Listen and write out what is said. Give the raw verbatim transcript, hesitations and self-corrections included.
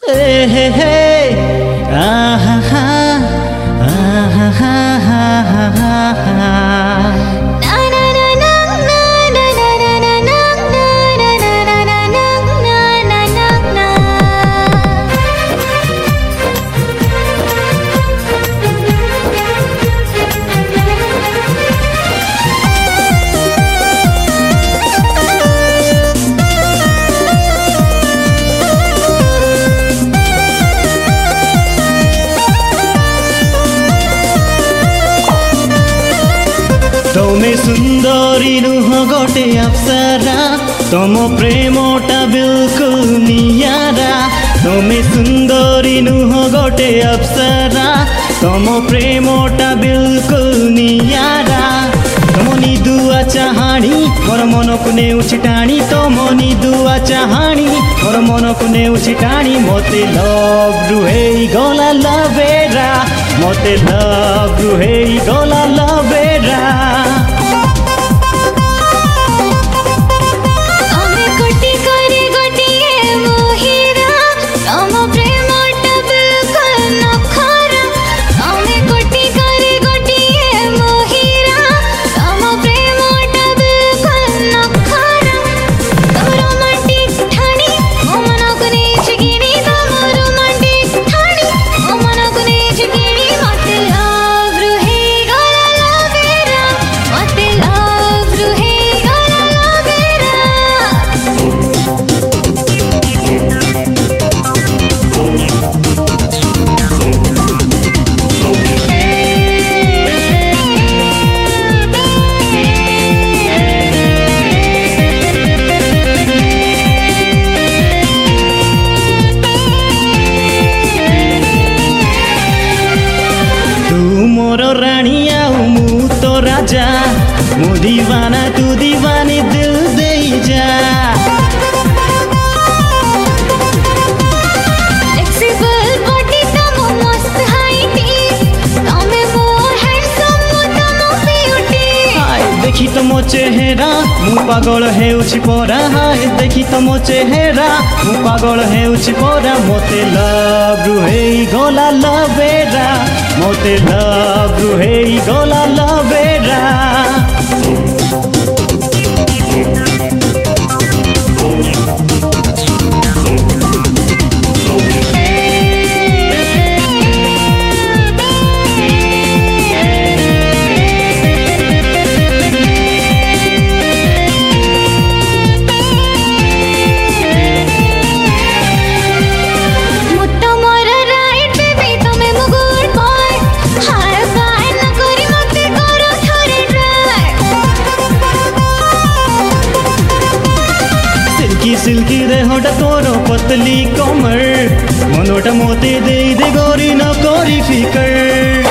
Hey, hey, hey. Ah, ha, ha. Ah, ha, ha, ha, ha, ha. तमे सुंदरी नुह गोटे अप्सरा तम प्रेमटा बिल्कुल नियारा तमे सुंदरी नुह गोटे अप्सरा तम प्रेमटा बिल्कुल नियारा तम निदुआ चाहाणी मोर मन को नेउछि टाणी तम निदुआ चाहाणी मोर मन को नेउछि टाणी मते लव रुहे गला लवेरा मते लव रुहे गला लवेरा रानी आऊ मु तो राजा मु दीवाना तू दीवानी दिल दे जा फ्लेक्सिबल बॉडी तमो मस्त हाइटी तमे मोर हैंडसम मु तमो ब्यूटी हाय देखी तमो चेहरा मु पागल हेउछि परा हाय देखी तमो चेहरा मु पागल हेउछि परा मोते लव रुहे गला लवेरा मोते लव रुहे गला लवेरा सिल्की देहटा तोर पतली कमर मनोटा मोते दे दे गोरी न कोरी फिकर